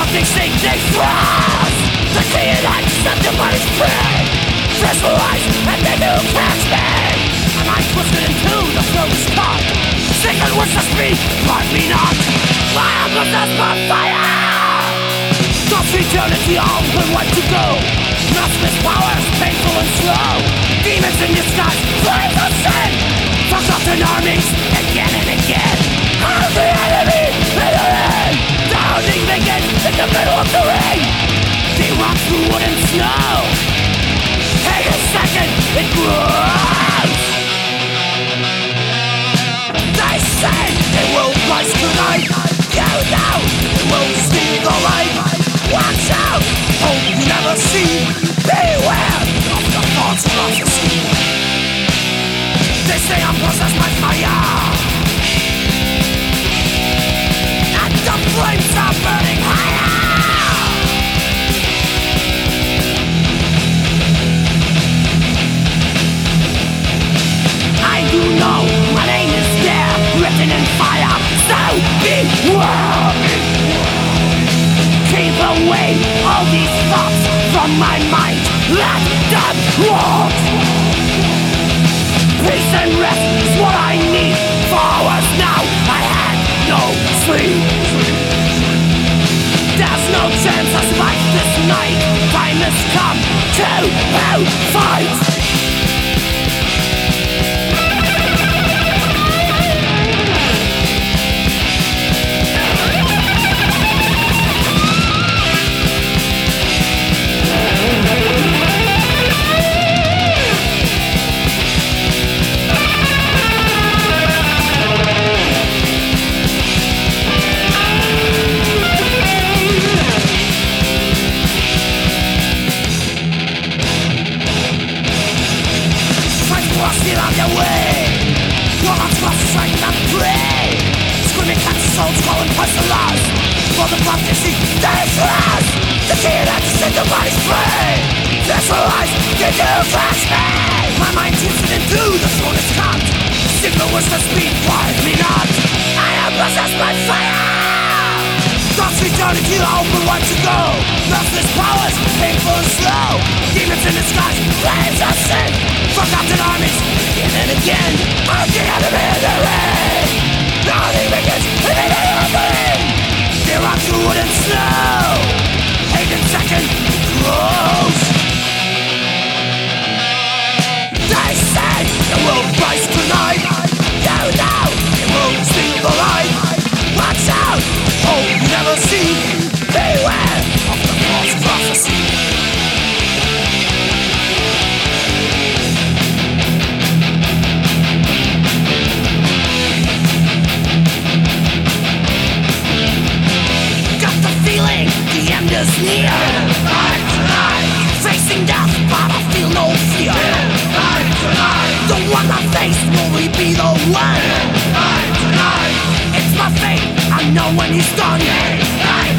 Something sinking frost. The key in hand set the body's free. Fresh for eyes and then you catch me. And I'm twisted into the flow's cut. Second words to speak, but me not. I am possessed by fire. Thoughts eternity all but what to go. Restless powers, painful and slow. Demons in disguise, flames of sin. Forgotten armies, again and again. I'm the enemy in the rain. Downing begins in the middle of the ring. They walk through wood and snow. Take a second, it grows. They say it will rise tonight. You know it will steal the light. Watch out, hope you never see. Beware of the false prophecy. They say I'm possessed by fire, and the flames are burning higher. I do know my name is there, written in fire. So beware. Keep away all these thoughts from my mind. Let them walk. Peace and rest is what I need. For hours now I had no sleep. There's no chance I survive this night. Time has come to fight. Still on their way. Your heart's lost sight and pray. Screaming cats, souls calling pestilence. For the prophecy that is lost. The key that to set the body's free. Visualize, did you catch me? My mind twisted into the throne is cut. Signal was the speed, quiet me not. I am possessed by fire. Thoughts returning to the open wide to go. Restless powers, painful and slow. Demons in disguise, flames of sin. Forgotten armies, again and again. I'm the enemy in the rain. Nothing begins in the middle of the ring. They run through wood and snow. Taken second, it grows. They say it will rise tonight. You know it will steal the light. Watch out, hope you never see. Beware of the false prophecy. The end is near. Tonight, tonight. Facing death, but I feel no fear. Tonight, tonight. The one I face, will he be the one? Tonight, tonight. It's my fate, I know when he's done. Tonight,